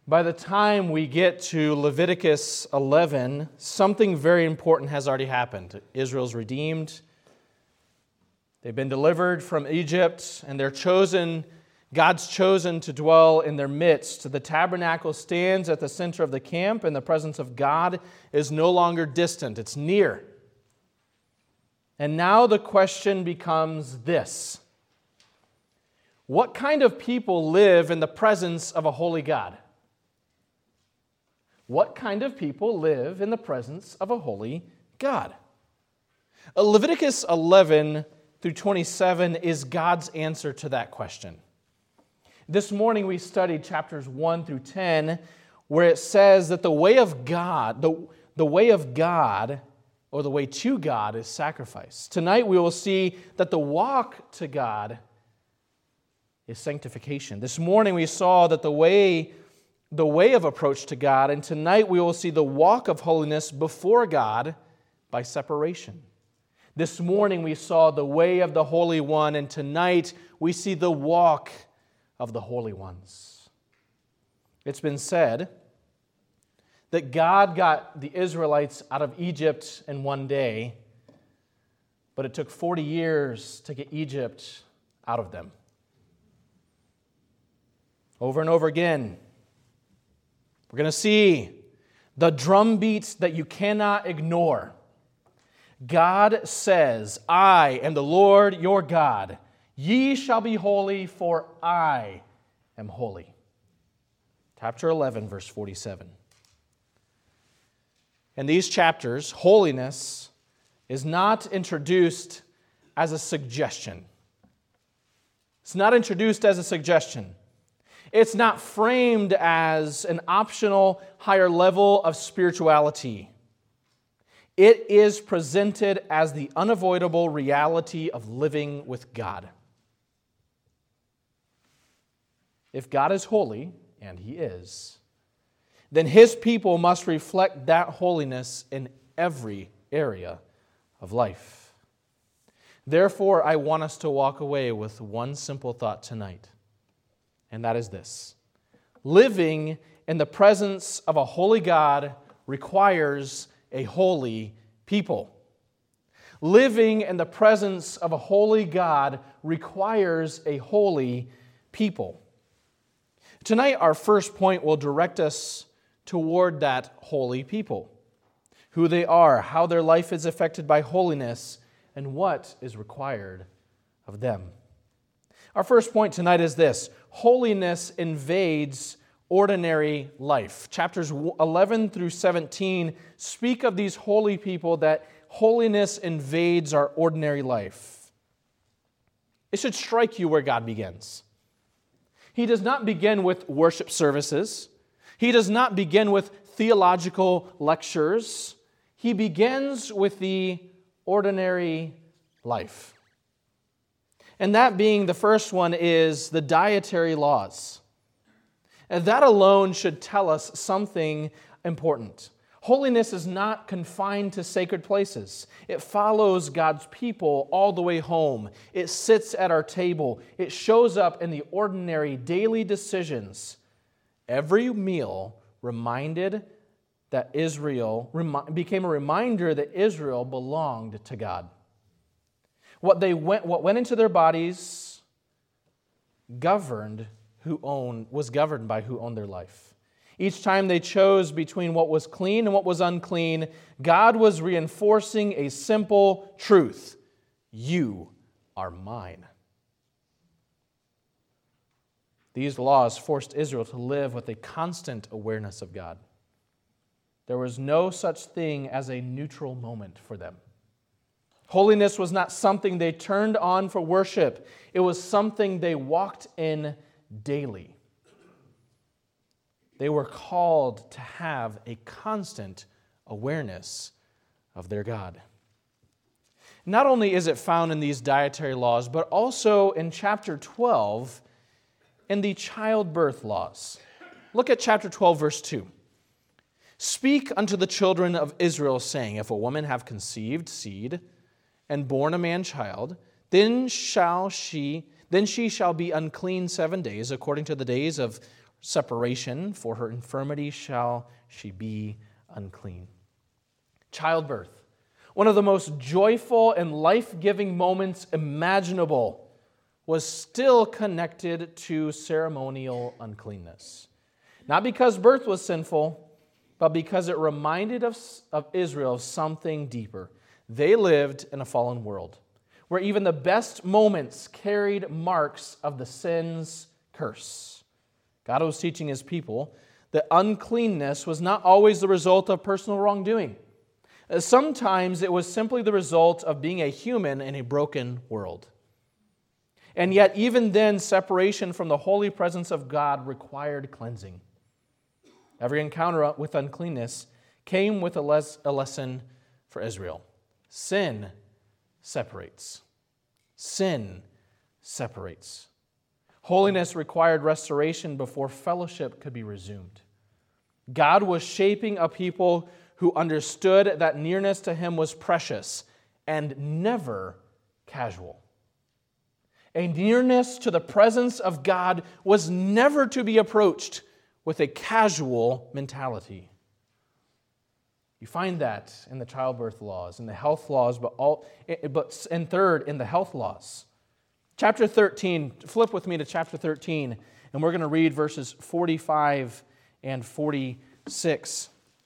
By the time we get to Leviticus 11, something very important has already happened. Israel's redeemed. They've been delivered from Egypt, and God's chosen to dwell in their midst. The tabernacle stands at the center of the camp, and the presence of God is no longer distant, it's near. And now the question becomes this: what kind of people live in the presence of a holy God? What kind of people live in the presence of a holy God? Leviticus 11 through 27 is God's answer to that question. This morning we studied chapters 1 through 10, where it says that the way of God, the way of God, or the way to God, is sacrifice. Tonight we will see that the walk to God is sanctification. This morning we saw that the way of approach to God, and tonight we will see the walk of holiness before God by separation. This morning we saw the way of the Holy One, and tonight we see the walk of the holy ones. It's been said that God got the Israelites out of Egypt in one day, but it took 40 years to get Egypt out of them. Over and over again, we're going to see the drum beats that you cannot ignore. God says, "I am the Lord your God. Ye shall be holy, for I am holy." Chapter 11, verse 47. In these chapters, holiness is not introduced as a suggestion. It's not introduced as a suggestion. It's not framed as an optional higher level of spirituality. It is presented as the unavoidable reality of living with God. If God is holy, and He is, then His people must reflect that holiness in every area of life. Therefore, I want us to walk away with one simple thought tonight, and that is this: living in the presence of a holy God requires a holy people. Living in the presence of a holy God requires a holy people. Tonight, our first point will direct us toward that holy people: who they are, how their life is affected by holiness, and what is required of them. Our first point tonight is this: holiness invades ordinary life. Chapters 11 through 17 speak of these holy people, that holiness invades our ordinary life. It should strike you where God begins. He does not begin with worship services. He does not begin with theological lectures. He begins with the ordinary life. And that being, the first one is the dietary laws. And that alone should tell us something important. Holiness is not confined to sacred places. It follows God's people all the way home. It sits at our table. It shows up in the ordinary daily decisions. Every meal became a reminder that Israel belonged to God. What went into their bodies was governed by who owned their life. Each time they chose between what was clean and what was unclean, God was reinforcing a simple truth: you are mine. These laws forced Israel to live with a constant awareness of God. There was no such thing as a neutral moment for them. Holiness was not something they turned on for worship. It was something they walked in daily. They were called to have a constant awareness of their God. Not only is it found in these dietary laws, but also in chapter 12 in the childbirth laws. Look at chapter 12, verse 2. "Speak unto the children of Israel, saying, If a woman have conceived seed and born a man child, then she shall be unclean 7 days, according to the days of separation, for her infirmity shall she be unclean. Childbirth, one of the most joyful and life-giving moments imaginable, was still connected to ceremonial uncleanness. Not because birth was sinful, but because it reminded of Israel of something deeper. They lived in a fallen world, where even the best moments carried marks of the sin's curse. God was teaching His people that uncleanness was not always the result of personal wrongdoing. Sometimes it was simply the result of being a human in a broken world. And yet, even then, separation from the holy presence of God required cleansing. Every encounter with uncleanness came with a lesson for Israel. Sin separates. Sin separates. Holiness required restoration before fellowship could be resumed. God was shaping a people who understood that nearness to Him was precious and never casual. A nearness to the presence of God was never to be approached with a casual mentality. You find that in the childbirth laws, in the health laws, and third, in the health laws. Chapter 13, flip with me to chapter 13, and we're going to read verses 45 and 46.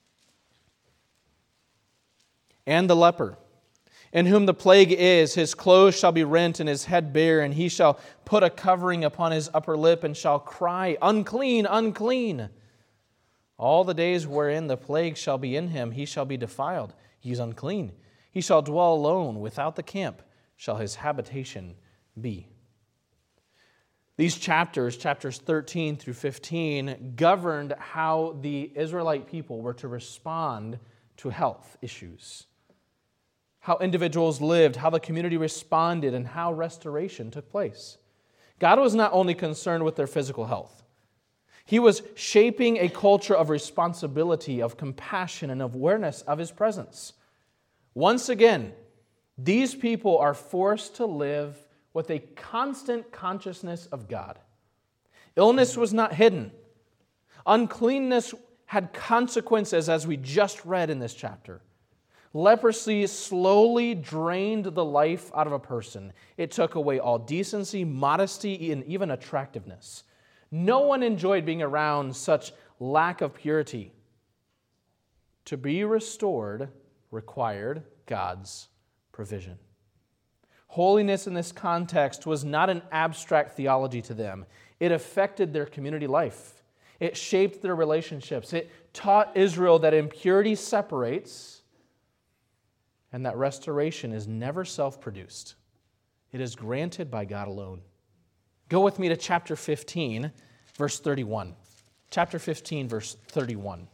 And the leper, in whom the plague is, his clothes shall be rent and his head bare, and he shall put a covering upon his upper lip and shall cry, Unclean, unclean. All the days wherein the plague shall be in him, he shall be defiled. He is unclean. He shall dwell alone without the camp, shall his habitation be. These chapters 13 through 15, governed how the Israelite people were to respond to health issues. How individuals lived, how the community responded, and how restoration took place. God was not only concerned with their physical health. He was shaping a culture of responsibility, of compassion, and of awareness of His presence. Once again, these people are forced to live with a constant consciousness of God. Illness was not hidden. Uncleanness had consequences, as we just read in this chapter. Leprosy slowly drained the life out of a person. It took away all decency, modesty, and even attractiveness. No one enjoyed being around such lack of purity. To be restored required God's provision. Holiness in this context was not an abstract theology to them. It affected their community life. It shaped their relationships. It taught Israel that impurity separates and that restoration is never self-produced. It is granted by God alone. Go with me to chapter 15, verse 31. Chapter 15, verse 31.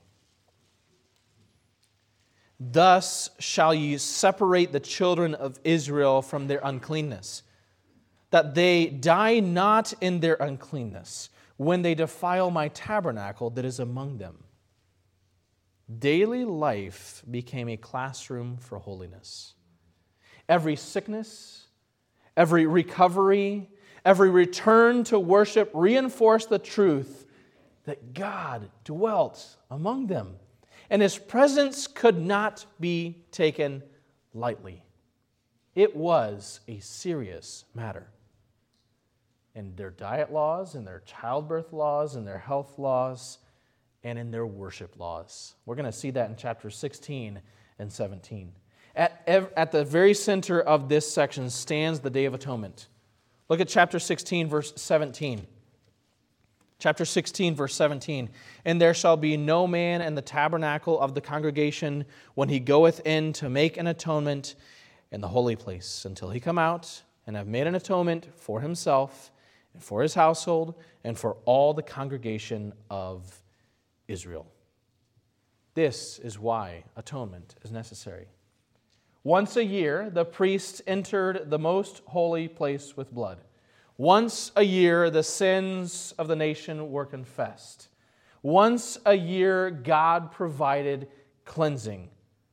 Thus shall ye separate the children of Israel from their uncleanness, that they die not in their uncleanness, when they defile my tabernacle that is among them. Daily life became a classroom for holiness. Every sickness, every recovery, every return to worship reinforced the truth that God dwelt among them, and His presence could not be taken lightly. It was a serious matter. In their diet laws, in their childbirth laws, in their health laws, and in their worship laws. We're going to see that in chapters 16 and 17. At the very center of this section stands the Day of Atonement. Look at chapter 16, verse 17. Chapter 16, verse 17. And there shall be no man in the tabernacle of the congregation when he goeth in to make an atonement in the holy place, until he come out and have made an atonement for himself and for his household and for all the congregation of Israel. This is why atonement is necessary. Once a year, the priest entered the most holy place with blood. Once a year, the sins of the nation were confessed. Once a year, God provided cleansing.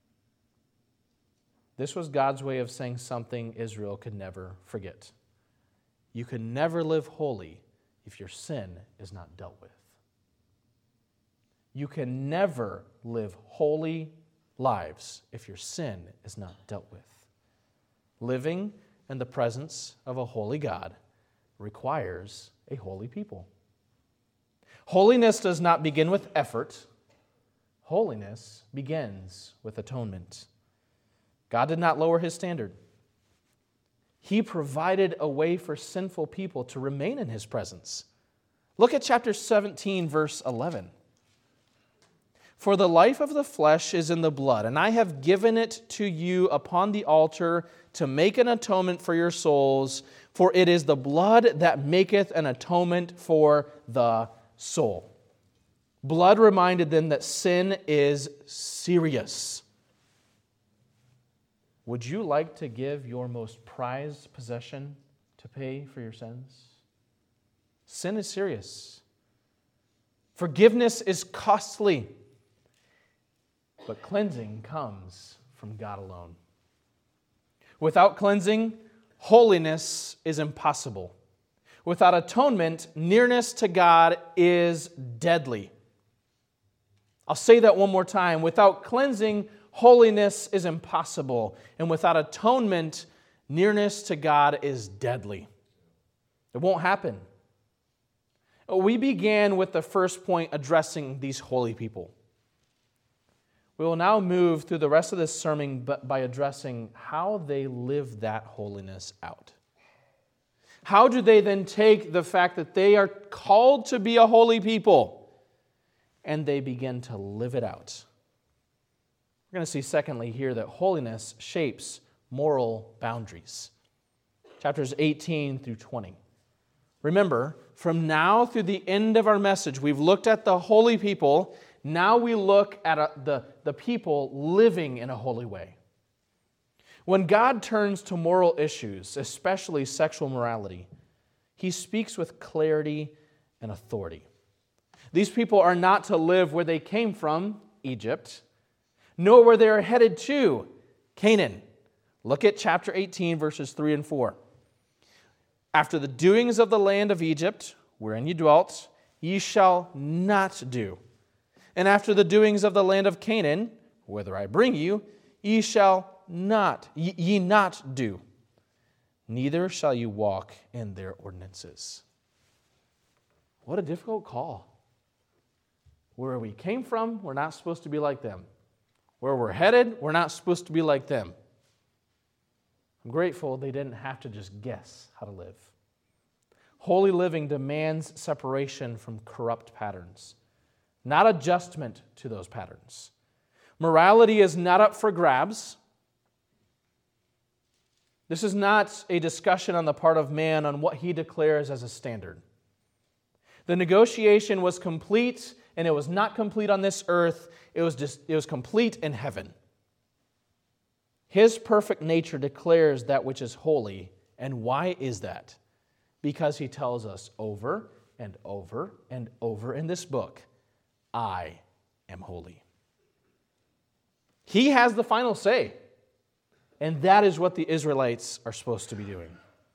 This was God's way of saying something Israel could never forget. You can never live holy if your sin is not dealt with. You can never live holy lives if your sin is not dealt with. Living in the presence of a holy God requires a holy people. Holiness does not begin with effort. Holiness begins with atonement. God did not lower his standard. He provided a way for sinful people to remain in his presence. Look at chapter 17, verse 11. For the life of the flesh is in the blood, and I have given it to you upon the altar to make an atonement for your souls, for it is the blood that maketh an atonement for the soul. Blood reminded them that sin is serious. Would you like to give your most prized possession to pay for your sins? Sin is serious. Forgiveness is costly. But cleansing comes from God alone. Without cleansing, holiness is impossible. Without atonement, nearness to God is deadly. I'll say that one more time. Without cleansing, holiness is impossible. And without atonement, nearness to God is deadly. It won't happen. We began with the first point addressing these holy people. We will now move through the rest of this sermon by addressing how they live that holiness out. How do they then take the fact that they are called to be a holy people and they begin to live it out? We're going to see, secondly, here that holiness shapes moral boundaries. Chapters 18 through 20. Remember, from now through the end of our message, we've looked at the holy people. Now we look at the people living in a holy way. When God turns to moral issues, especially sexual morality, he speaks with clarity and authority. These people are not to live where they came from, Egypt, nor where they are headed to, Canaan. Look at chapter 18, verses 3 and 4. After the doings of the land of Egypt, wherein ye dwelt, ye shall not do. And after the doings of the land of Canaan, whither I bring you, ye not do. Neither shall you walk in their ordinances. What a difficult call. Where we came from, we're not supposed to be like them. Where we're headed, we're not supposed to be like them. I'm grateful they didn't have to just guess how to live. Holy living demands separation from corrupt patterns, not adjustment to those patterns. Morality is not up for grabs. This is not a discussion on the part of man on what he declares as a standard. The negotiation was complete, and it was not complete on this earth. It was complete in heaven. His perfect nature declares that which is holy. And why is that? Because he tells us over and over and over in this book, I am holy. He has the final say. And that is what the Israelites are supposed to be doing.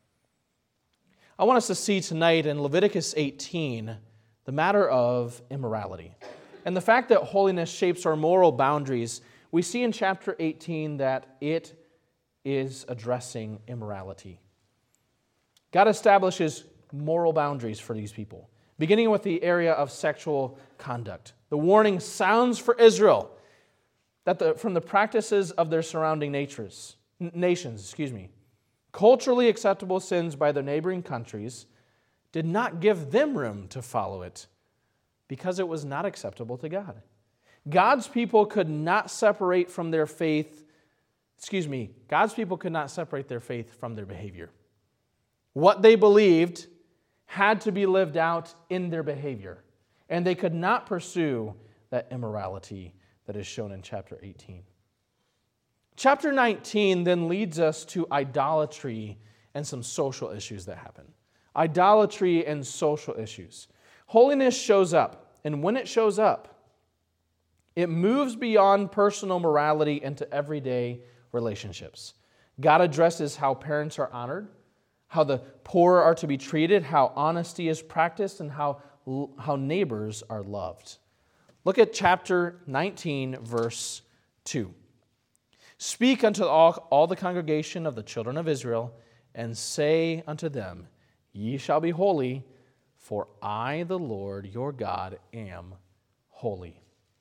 I want us to see tonight in Leviticus 18 the matter of immorality. And the fact that holiness shapes our moral boundaries, we see in chapter 18 that it is addressing immorality. God establishes moral boundaries for these people, beginning with the area of sexual conduct. The warning sounds for Israel that from the practices of their surrounding nations, culturally acceptable sins by their neighboring countries did not give them room to follow it because it was not acceptable to God. God's people could not separate from their faith, God's people could not separate their faith from their behavior. What they believed had to be lived out in their behavior, and they could not pursue that immorality that is shown in chapter 18. Chapter 19 then leads us to idolatry and some social issues that happen. Idolatry and social issues. Holiness shows up, and when it shows up, it moves beyond personal morality into everyday relationships. God addresses how parents are honored, how the poor are to be treated, how honesty is practiced, and how neighbors are loved. Look at chapter 19, verse 2. Speak unto all the congregation of the children of Israel, and say unto them, Ye shall be holy, for I, the Lord your God, am holy.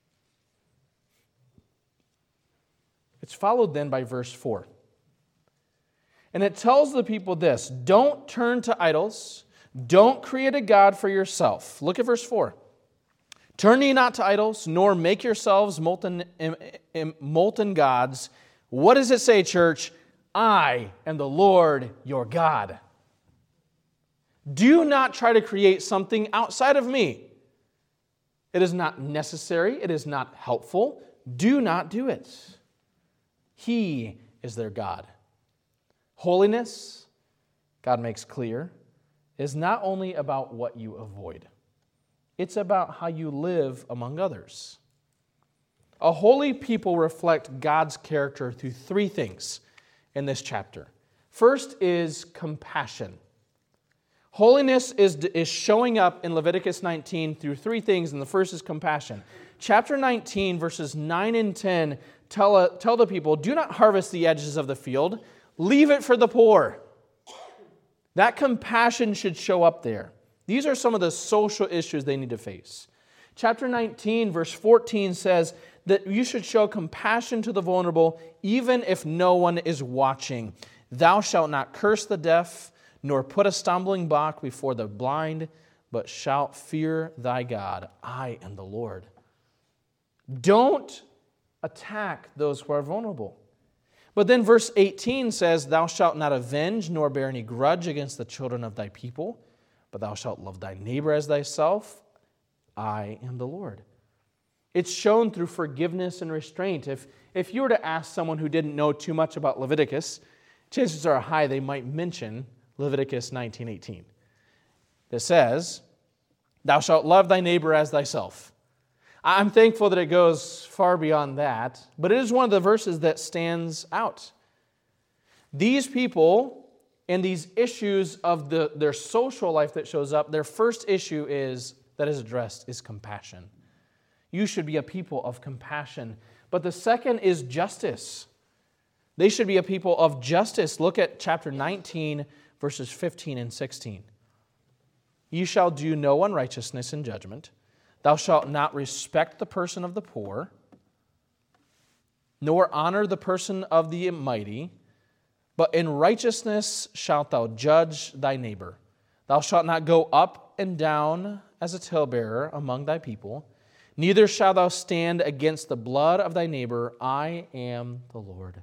It's followed then by verse 4. And it tells the people this: don't turn to idols, don't create a god for yourself. Look at verse 4. Turn ye not to idols, nor make yourselves molten gods. What does it say, church? I am the Lord your God. Do not try to create something outside of me. It is not necessary. It is not helpful. Do not do it. He is their God. Holiness, God makes clear, is not only about what you avoid. It's about how you live among others. A holy people reflect God's character through three things in this chapter. First is compassion. Holiness is showing up in Leviticus 19 through three things, and the first is compassion. Chapter 19, verses 9 and 10 tell the people, do not harvest the edges of the field, leave it for the poor. That compassion should show up there. These are some of the social issues they need to face. Chapter 19, verse 14 says that you should show compassion to the vulnerable, even if no one is watching. Thou shalt not curse the deaf, nor put a stumbling block before the blind, but shalt fear thy God. I am the Lord. Don't attack those who are vulnerable. But then verse 18 says, thou shalt not avenge, nor bear any grudge against the children of thy people, but thou shalt love thy neighbor as thyself. I am the Lord. It's shown through forgiveness and restraint. If you were to ask someone who didn't know too much about Leviticus, chances are high they might mention Leviticus 19:18. That says, thou shalt love thy neighbor as thyself. I'm thankful that it goes far beyond that, but it is one of the verses that stands out. These people and these issues of their social life that shows up, their first issue that is addressed is compassion. You should be a people of compassion. But the second is justice. They should be a people of justice. Look at chapter 19, verses 15 and 16. You shall do no unrighteousness in judgment. Thou shalt not respect the person of the poor, nor honor the person of the mighty, but in righteousness shalt thou judge thy neighbor. Thou shalt not go up and down as a talebearer among thy people, neither shalt thou stand against the blood of thy neighbor. I am the Lord.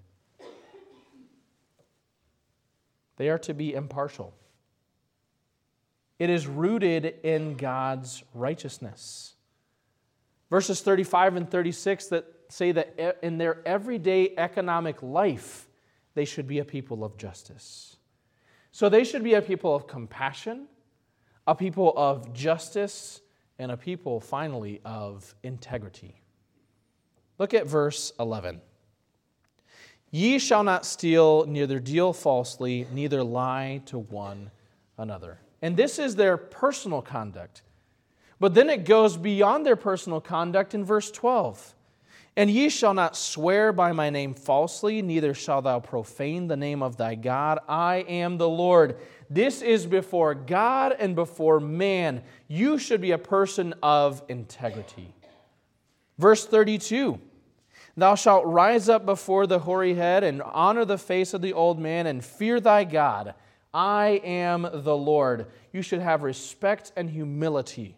They are to be impartial. It is rooted in God's righteousness. Verses 35 and 36 that say that in their everyday economic life, they should be a people of justice. So they should be a people of compassion, a people of justice, and a people, finally, of integrity. Look at verse 11. Ye shall not steal, neither deal falsely, neither lie to one another. And this is their personal conduct. But then it goes beyond their personal conduct in verse 12. And ye shall not swear by my name falsely, neither shalt thou profane the name of thy God. I am the Lord. This is before God and before man. You should be a person of integrity. Verse 32. Thou shalt rise up before the hoary head and honor the face of the old man and fear thy God. I am the Lord. You should have respect and humility.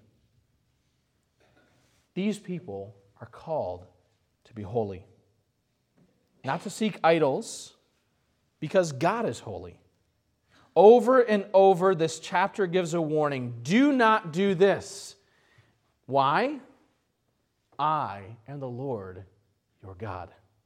These people are called to be holy. Not to seek idols, because God is holy. Over and over, this chapter gives a warning. Do not do this. Why? I am the Lord your God.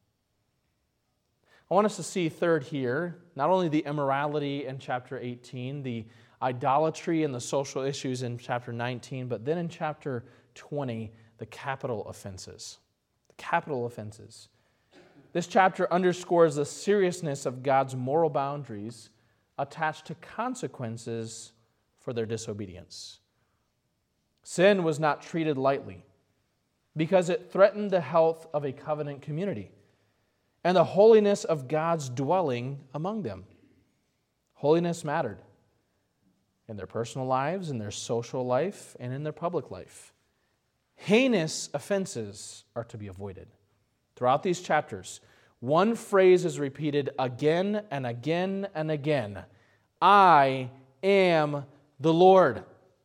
I want us to see third here, not only the immorality in chapter 18, the idolatry and the social issues in chapter 19, but then in chapter 20, the capital offenses. The capital offenses. This chapter underscores the seriousness of God's moral boundaries attached to consequences for their disobedience. Sin was not treated lightly. because it threatened the health of a covenant community and the holiness of God's dwelling among them. Holiness mattered in their personal lives, in their social life, and in their public life. Heinous offenses are to be avoided. Throughout these chapters, one phrase is repeated again and again and again. I am the Lord.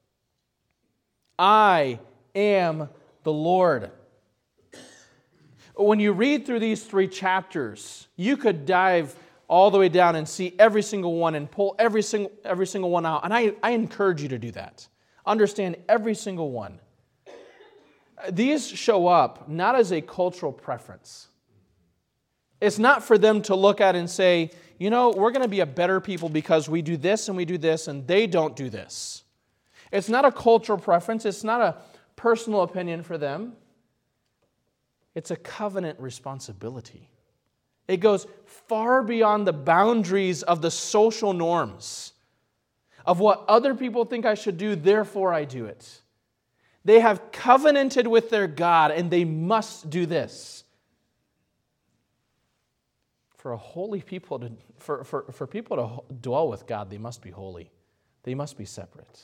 I am the Lord. When you read through these 3 chapters, you could dive all the way down and see every single one and pull every single one out. And I encourage you to do that. Understand every single one. These show up not as a cultural preference. It's not for them to look at and say, we're going to be a better people because we do this and they don't do this. It's not a cultural preference. It's not a personal opinion for them. It's a covenant responsibility. It goes far beyond the boundaries of the social norms of what other people think I should do, therefore I do it. They have covenanted with their God, and they must do this. For a holy people for people to dwell with God, they must be holy. They must be separate.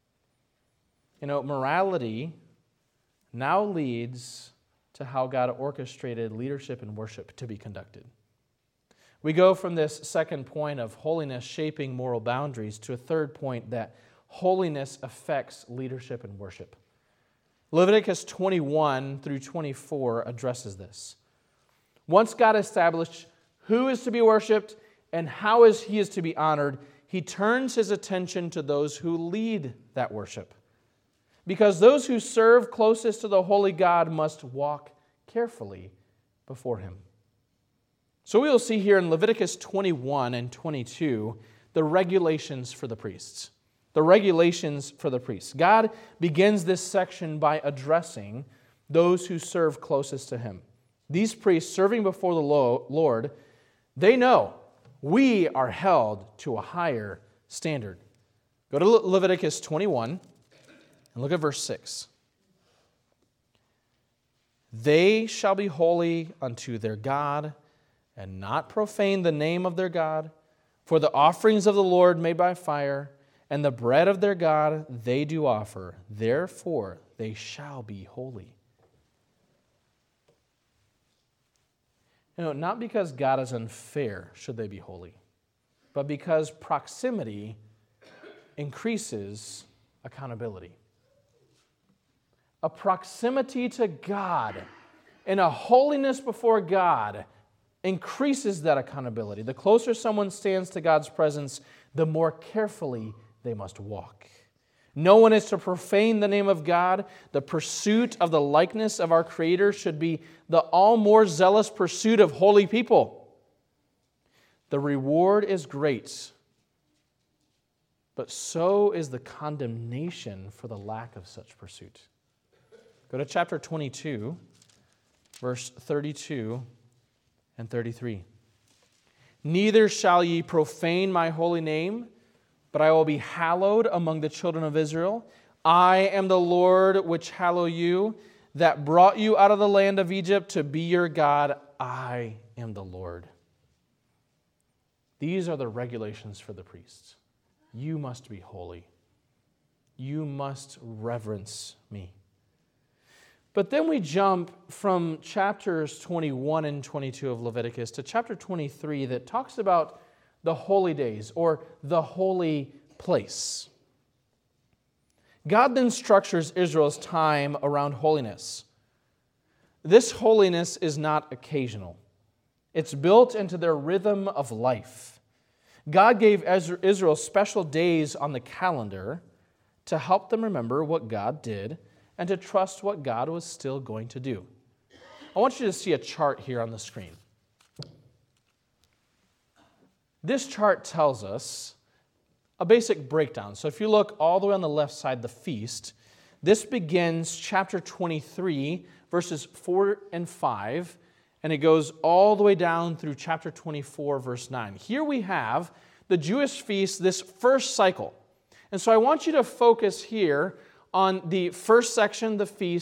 Morality now leads to how God orchestrated leadership and worship to be conducted. We go from this second point of holiness shaping moral boundaries to a third point that holiness affects leadership and worship. Leviticus 21 through 24 addresses this. Once God established who is to be worshiped and how he is to be honored, he turns his attention to those who lead that worship. Because those who serve closest to the holy God must walk carefully before him. So we will see here in Leviticus 21 and 22 the regulations for the priests. The regulations for the priests. God begins this section by addressing those who serve closest to him. These priests serving before the Lord, they know we are held to a higher standard. Go to Leviticus 21 and look at verse 6. They shall be holy unto their God, and not profane the name of their God, for the offerings of the Lord made by fire, and the bread of their God they do offer. Therefore they shall be holy. Not because God is unfair should they be holy, but because proximity increases accountability. A proximity to God and a holiness before God increases that accountability. The closer someone stands to God's presence, the more carefully they must walk. No one is to profane the name of God. The pursuit of the likeness of our Creator should be the all more zealous pursuit of holy people. The reward is great, but so is the condemnation for the lack of such pursuit. Go to chapter 22, verse 32 and 33. Neither shall ye profane my holy name, but I will be hallowed among the children of Israel. I am the Lord which hallow you, that brought you out of the land of Egypt to be your God. I am the Lord. These are the regulations for the priests. You must be holy. You must reverence me. But then we jump from chapters 21 and 22 of Leviticus to chapter 23 that talks about the holy days or the holy place. God then structures Israel's time around holiness. This holiness is not occasional. It's built into their rhythm of life. God gave Israel special days on the calendar to help them remember what God did and to trust what God was still going to do. I want you to see a chart here on the screen. This chart tells us a basic breakdown. So if you look all the way on the left side, the feast, this begins chapter 23, verses 4 and 5, and it goes all the way down through chapter 24, verse 9. Here we have the Jewish feast, this first cycle. And so I want you to focus here on the first section, the feast,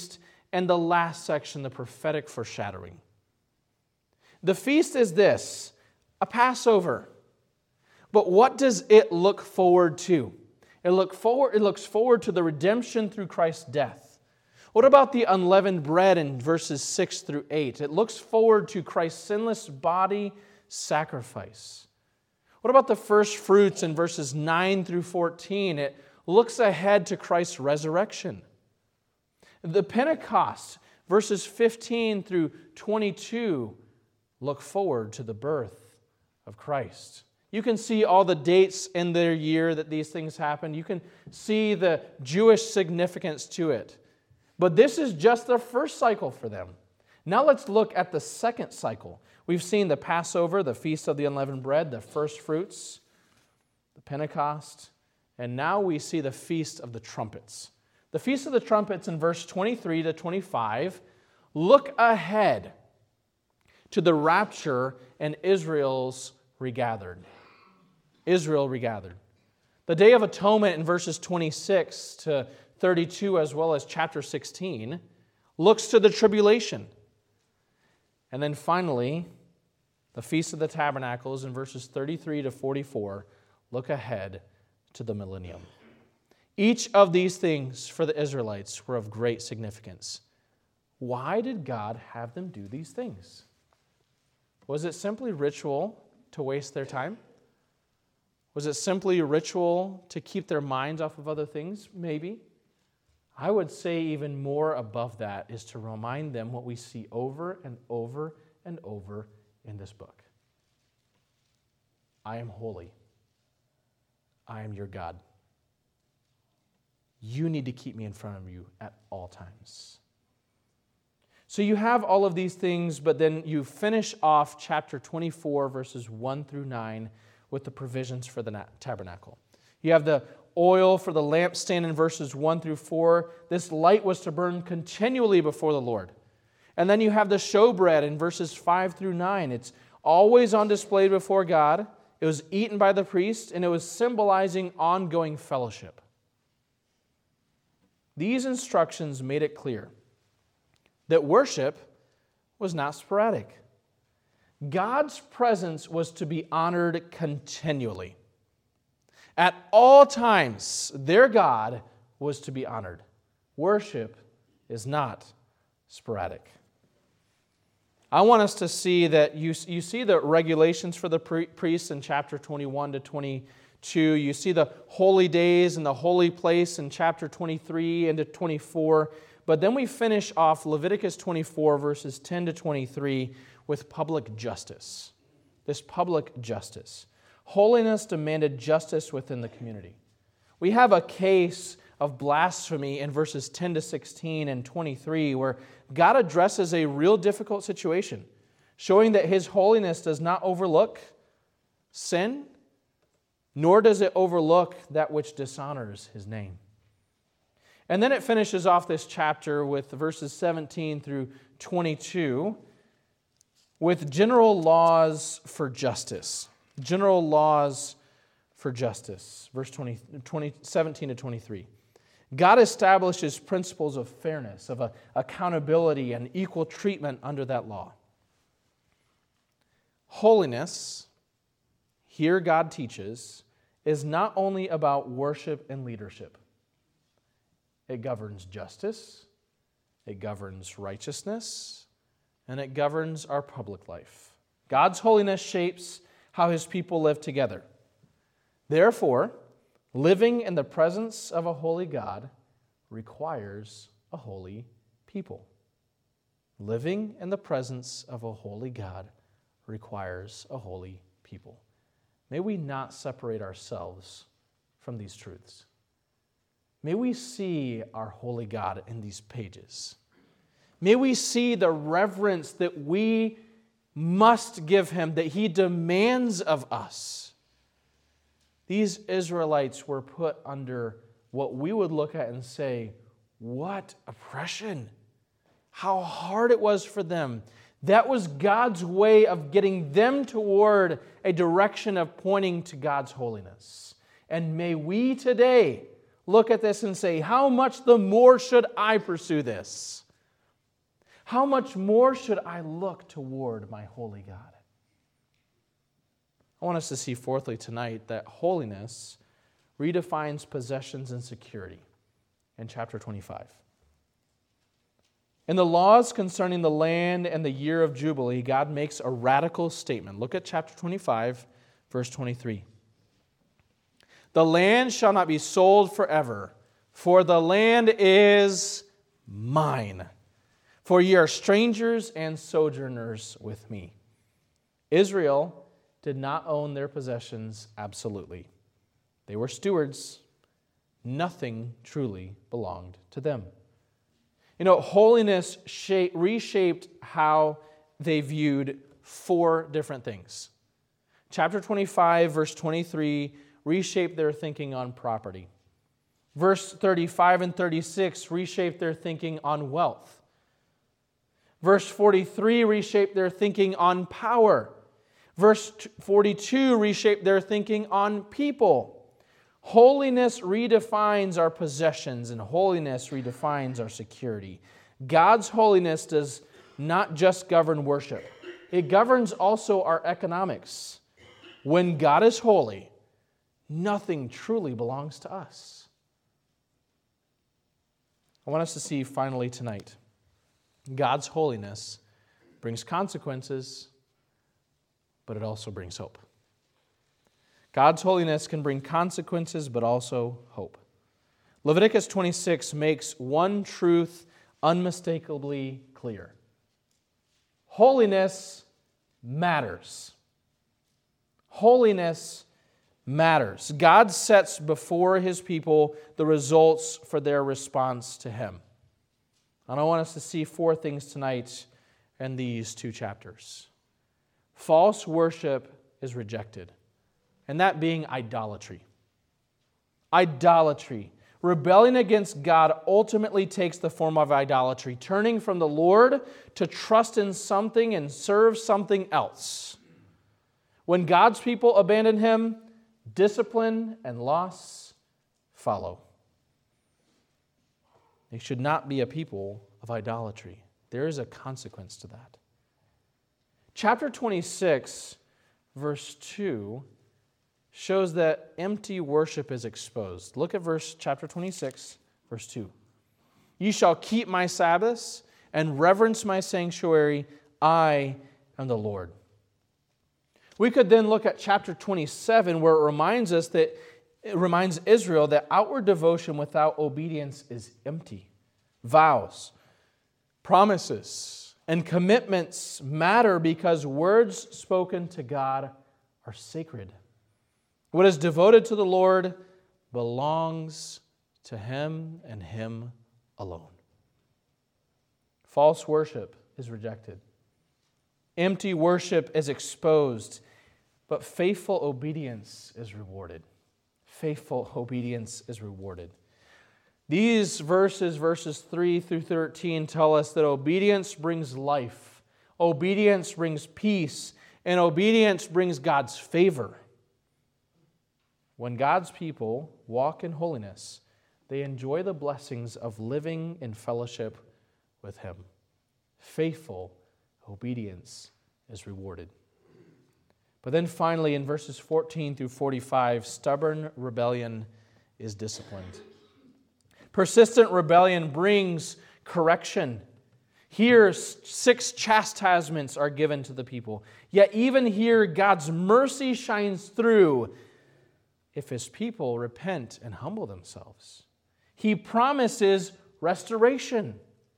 and the last section, the prophetic foreshadowing. The feast is this, a Passover. But what does it look forward to? It looks forward to the redemption through Christ's death. What about the unleavened bread in verses 6 through 8? It looks forward to Christ's sinless body sacrifice. What about the first fruits in verses 9 through 14? It looks ahead to Christ's resurrection. The Pentecost, verses 15 through 22, look forward to the birth of Christ. You can see all the dates in their year that these things happened. You can see the Jewish significance to it. But this is just the first cycle for them. Now let's look at the second cycle. We've seen the Passover, the Feast of the Unleavened Bread, the first fruits, the Pentecost, and now we see the Feast of the Trumpets. The Feast of the Trumpets in verse 23 to 25 look ahead to the rapture and Israel's regathered. Israel regathered. The Day of Atonement in verses 26 to 32, as well as chapter 16, looks to the tribulation. And then finally, the Feast of the Tabernacles in verses 33 to 44 look ahead to the millennium. Each of these things for the Israelites were of great significance. Why did God have them do these things? Was it simply ritual to waste their time? Was it simply a ritual to keep their minds off of other things? Maybe. I would say even more above that is to remind them what we see over and over and over in this book. I am holy. I am your God. You need to keep me in front of you at all times. So you have all of these things, but then you finish off chapter 24, verses 1 through 9, with the provisions for the tabernacle. You have the oil for the lampstand in verses 1 through 4. This light was to burn continually before the Lord. And then you have the showbread in verses 5 through 9. It's always on display before God. It was eaten by the priest, and it was symbolizing ongoing fellowship. These instructions made it clear that worship was not sporadic. God's presence was to be honored continually. At all times, their God was to be honored. Worship is not sporadic. I want us to see that you see the regulations for the priests in chapter 21 to 22. You see the holy days and the holy place in chapter 23 and to 24. But then we finish off Leviticus 24, verses 10 to 23, with public justice. This public justice. Holiness demanded justice within the community. We have a case of blasphemy in verses 10 to 16 and 23, where God addresses a real difficult situation, showing that His holiness does not overlook sin, nor does it overlook that which dishonors His name. And then it finishes off this chapter with verses 17 through 22 with general laws for justice. General laws for justice. Verse 17 to 23. God establishes principles of fairness, of accountability, and equal treatment under that law. Holiness, here God teaches, is not only about worship and leadership. It governs justice, it governs righteousness, and it governs our public life. God's holiness shapes how His people live together. Therefore, living in the presence of a holy God requires a holy people. Living in the presence of a holy God requires a holy people. May we not separate ourselves from these truths. May we see our holy God in these pages. May we see the reverence that we must give Him, that He demands of us. These Israelites were put under what we would look at and say, what oppression! How hard it was for them. That was God's way of getting them toward a direction of pointing to God's holiness. And may we today look at this and say, how much the more should I pursue this? how much more should I look toward my holy God? I want us to see, fourthly, tonight, that holiness redefines possessions and security in chapter 25. In the laws concerning the land and the year of Jubilee, God makes a radical statement. Look at chapter 25, verse 23. The land shall not be sold forever, for the land is mine. For ye are strangers and sojourners with me. Israel did not own their possessions absolutely. They were stewards. Nothing truly belonged to them. You know, holiness reshaped how they viewed four different things. Chapter 25, verse 23, reshaped their thinking on property. Verse 35 and 36 reshaped their thinking on wealth. Verse 43 reshaped their thinking on power. Verse 42 reshaped their thinking on people. Holiness redefines our possessions, and holiness redefines our security. God's holiness does not just govern worship. It governs also our economics. When God is holy, nothing truly belongs to us. I want us to see finally tonight, God's holiness brings consequences, but it also brings hope. God's holiness can bring consequences, but also hope. Leviticus 26 makes one truth unmistakably clear. Holiness matters. Holiness matters. God sets before His people the results for their response to Him. And I want us to see four things tonight in these two chapters. False worship is rejected, and that being idolatry. Idolatry. Rebelling against God ultimately takes the form of idolatry, turning from the Lord to trust in something and serve something else. When God's people abandon Him, discipline and loss follow. They should not be a people of idolatry. There is a consequence to that. Chapter 26, verse 2, shows that empty worship is exposed. Look at chapter 26, verse 2. Ye shall keep my Sabbaths and reverence my sanctuary. I am the Lord. We could then look at chapter 27, where it reminds Israel that outward devotion without obedience is empty. Vows, promises, and commitments matter because words spoken to God are sacred. What is devoted to the Lord belongs to Him and Him alone. False worship is rejected. Empty worship is exposed, but faithful obedience is rewarded. Faithful obedience is rewarded. These verses 3 through 13, tell us that obedience brings life, obedience brings peace, and obedience brings God's favor. When God's people walk in holiness, they enjoy the blessings of living in fellowship with Him. Faithful obedience is rewarded. But then finally, in verses 14 through 45, stubborn rebellion is disciplined. Persistent rebellion brings correction. Here, 6 chastisements are given to the people. Yet even here, God's mercy shines through if His people repent and humble themselves. He promises restoration.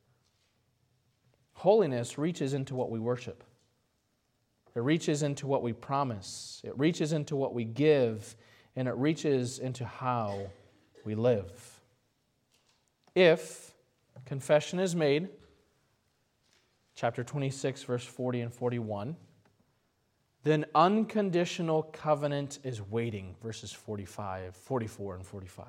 Holiness reaches into what we worship. It reaches into what we promise. It reaches into what we give. And it reaches into how we live. If confession is made, chapter 26, verse 40 and 41, then unconditional covenant is waiting, verses 44 and 45.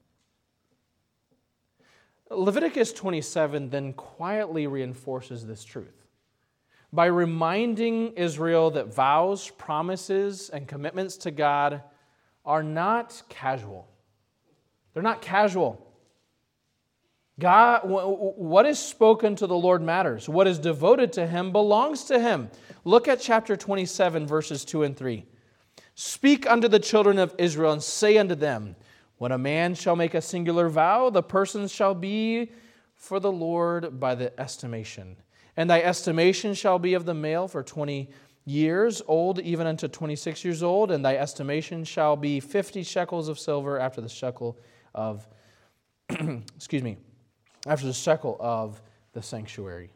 Leviticus 27 then quietly reinforces this truth by reminding Israel that vows, promises, and commitments to God are not casual. They're not casual. God, what is spoken to the Lord matters. What is devoted to Him belongs to Him. Look at chapter 27, verses 2 and 3. Speak unto the children of Israel, and say unto them, when a man shall make a singular vow, the person shall be for the Lord by the estimation. And thy estimation shall be of the male for 20 years old, even unto 26 years old, and thy estimation shall be 50 shekels of silver after the shekel of, after the shekel of the sanctuary.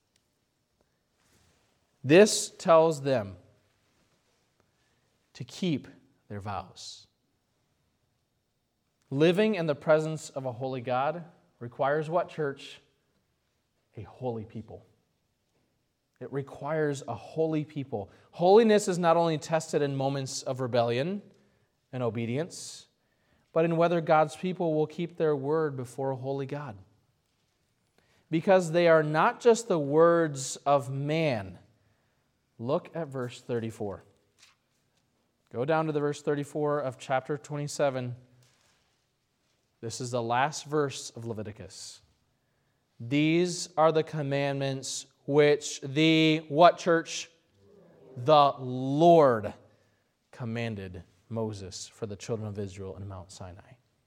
This tells them to keep their vows. Living in the presence of a holy God requires what, church? A holy people. It requires a holy people. Holiness is not only tested in moments of rebellion and obedience, but in whether God's people will keep their word before a holy God. Because they are not just the words of man. Look at verse 34. Go down to the verse 34 of chapter 27. This is the last verse of Leviticus. These are the commandments which what church? The Lord commanded Moses for the children of Israel in Mount Sinai.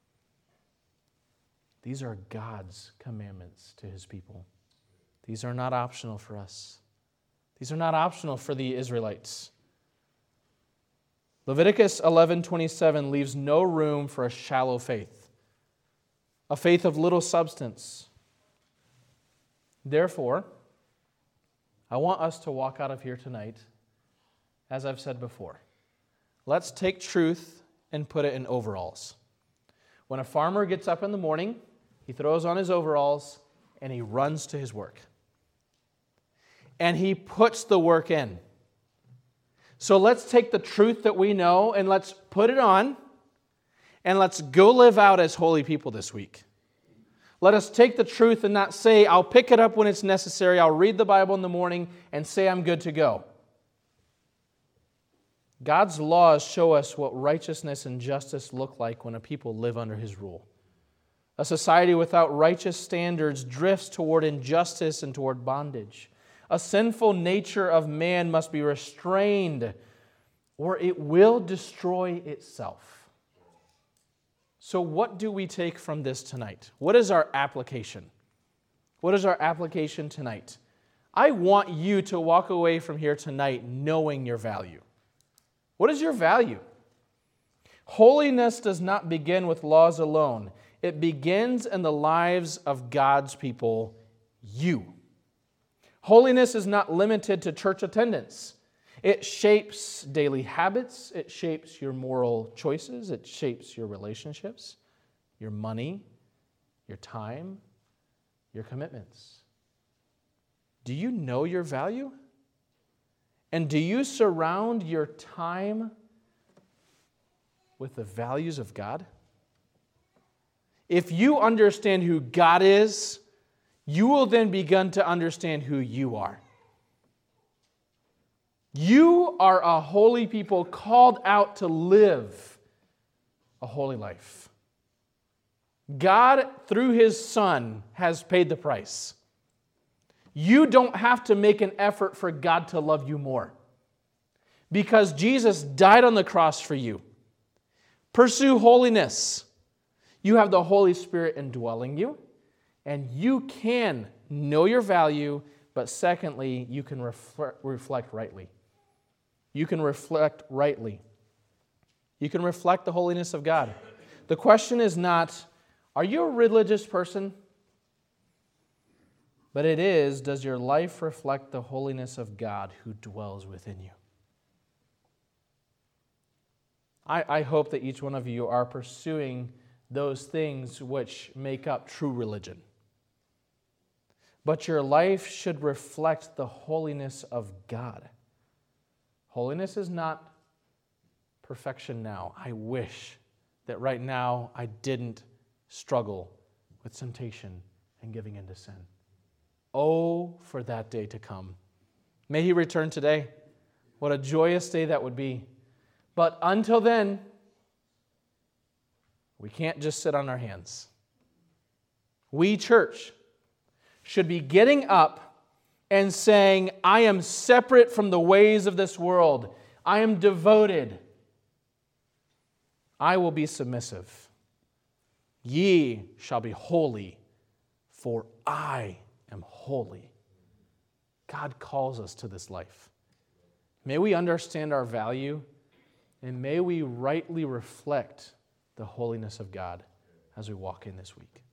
These are God's commandments to His people. These are not optional for us. These are not optional for the Israelites. Leviticus 11:27 leaves no room for a shallow faith, a faith of little substance. Therefore, I want us to walk out of here tonight, as I've said before. Let's take truth and put it in overalls. When a farmer gets up in the morning, he throws on his overalls and he runs to his work. And he puts the work in. So let's take the truth that we know and let's put it on and let's go live out as holy people this week. Let us take the truth and not say, I'll pick it up when it's necessary, I'll read the Bible in the morning and say I'm good to go. God's laws show us what righteousness and justice look like when a people live under His rule. A society without righteous standards drifts toward injustice and toward bondage. A sinful nature of man must be restrained, or it will destroy itself. So what do we take from this tonight? What is our application? What is our application tonight? I want you to walk away from here tonight knowing your value. What is your value? Holiness does not begin with laws alone. It begins in the lives of God's people, you. Holiness is not limited to church attendance. It shapes daily habits. It shapes your moral choices. It shapes your relationships, your money, your time, your commitments. Do you know your value? And do you surround your time with the values of God? If you understand who God is, you will then begin to understand who you are. You are a holy people called out to live a holy life. God, through His Son, has paid the price. You don't have to make an effort for God to love you more, because Jesus died on the cross for you. Pursue holiness. You have the Holy Spirit indwelling you, and you can know your value, but secondly, you can reflect rightly. You can reflect rightly. You can reflect the holiness of God. The question is not, are you a religious person? But it is, does your life reflect the holiness of God who dwells within you? I hope that each one of you are pursuing those things which make up true religion. But your life should reflect the holiness of God. Holiness is not perfection now. I wish that right now I didn't struggle with temptation and giving into sin. Oh, for that day to come. May He return today. What a joyous day that would be. But until then, we can't just sit on our hands. We, church, should be getting up and saying, I am separate from the ways of this world. I am devoted. I will be submissive. Ye shall be holy, for I am holy. God calls us to this life. May we understand our value, and may we rightly reflect the holiness of God as we walk in this week.